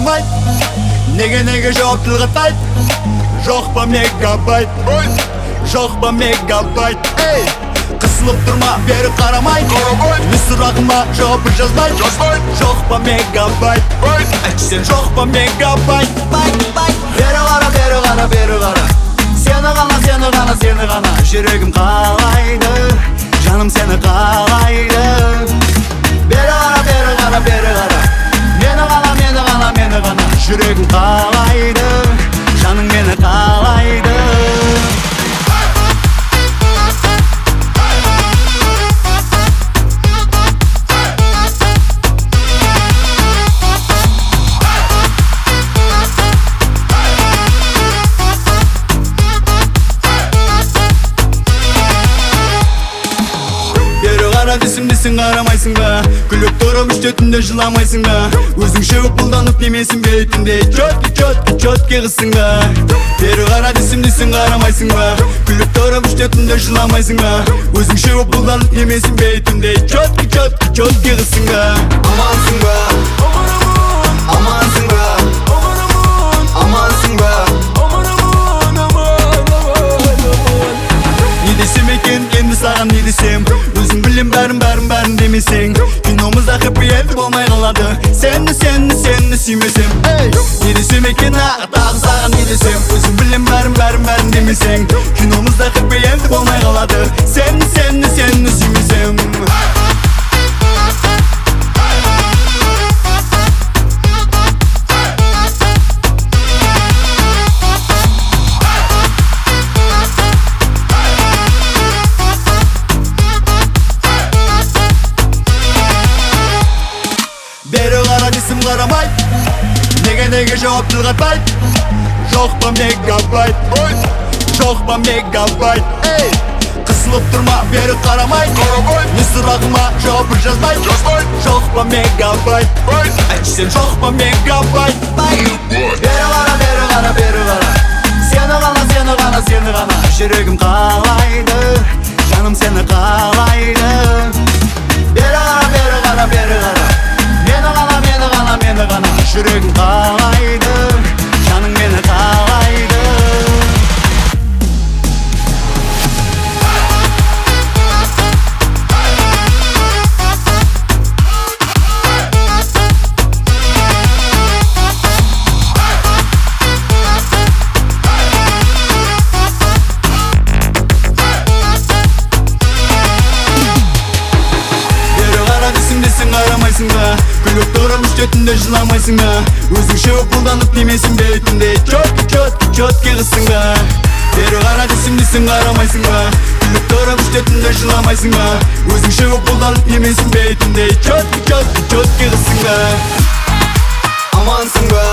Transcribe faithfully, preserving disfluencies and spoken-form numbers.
қарамайды, неге неге жауаптылық атпайды. Жоқ па мегабайт, жоқ па мегабайт. Қысылып тұрма, бері қарамайды, не сұрағыма жауапы жазбайды. Жоқ па мегабайт, айтшы сен жоқ па мегабайт. Бері қара, бері қара, бері қара, сені ғана, сені ғана, сені ғана. Жүрегім қалайды, жаным сені қалайды. Бері қара, бері қара, бері қара, мені ғана, мені ғана, мені ғана. Жүрегім қалайды, жаның мені қалайды. Десім десің қарамайсың ба, күліп тұрып үштетінде жыламайсың ба. Өзіңше өкпылданып немесің бе түнде, чөтке чөтке чөтке қысың ба. Бері қара десім десің қарамайсың ба, күліп тұрып үштетінде жыламайсың ба. Өзіңше өкпылданып немесің бе түнде, чөтке чөтке чөтке қысың ба. Амансың ба, амансың ба, амансың ба. Не десем екен енді саған не десем, өзің білем бәрін бәрін бәрін демесең. Киномызда хэппи энд болмай қалады, сені сені сені сүймесем. Не десем екен тағы саған не десем, өзің білем бәрін бәрін бәрін демесең. Киномызда хэппи энд болмай қалады, сені сені сені сүймесем. Бері қара десім қарамайды, неге неге жауаптылық атпайды. Жоқ па мегабайт, жоқ па мегабайт. Қысылып тұрма, бері қарамайды, не сұрағыма жауапы жазбайды. Жоқ па мегабайт, айтшы сен жоқ па мегабайт. Бері қара, бері қара, бері қара, сені ғана, сені ғана, сені ғана. Жүрегім қалайды, жаным сені қалайды. Бері қара, бері қара, бері қара, мені ғана, мені ғана, мені ғана. Жүрегім қалайды, жаның мені қалайды. Қарамайсың ба, күліп тұрып үштетінде жыламайсың ба. Өзіңше өкпылданып немесің бе түнде, чөтке чөтке чөтке қысың ба. Бері қара десім десің қарамайсың ба, күліп тұрып үштетінде жыламайсың ба. Өзіңше өкпылданып немесің бе түнде, чөтке чөтке чөтке қысың ба. Амансың ба.